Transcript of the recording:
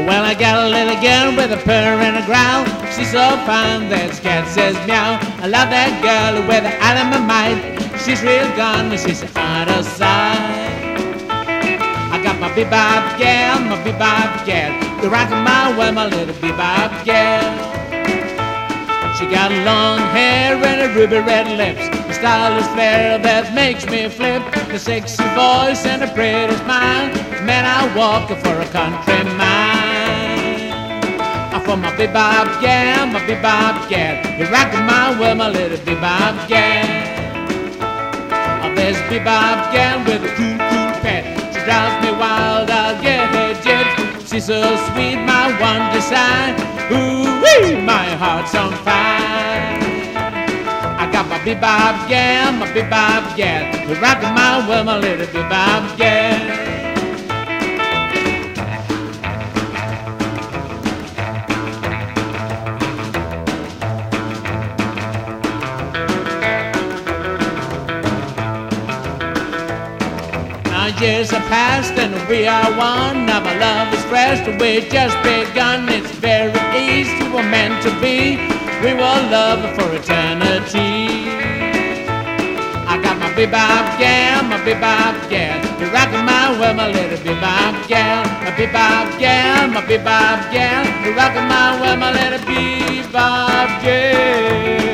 Well, I got a little girl with a purr and a growl. She's so fine that cat says meow. I love that girl with the eye of my mind. She's real gone and she's out of sight. I got my bebop gal, my bebop gal. You're rocking my world, my little bebop gal. She got long hair and a ruby red lips, a stylish flair that makes me flip, a sexy voice and a pretty smile. Man, I walk her for a country mile. I'm for my bebop gal, my bebop gal. You're rocking my world, my little bebop gal. Oh, there's a bebop gal with a cool, cool pet. She drives me wild, I'll get her jet. She's so sweet, my one desire. Ooh-wee, my heart's on fire. I got my bebop gal, my bebop gal. You're rocking my world, my little bebop gal. Years have passed and we are one. Now my love is fresh, we just begun. It's very easy, we're meant to be. We will love for eternity. I got my bebop gal, my bebop gal. You're rocking my world, my little bebop gal. My bebop gal, my bebop gal. You're rocking my world, my little bebop gal.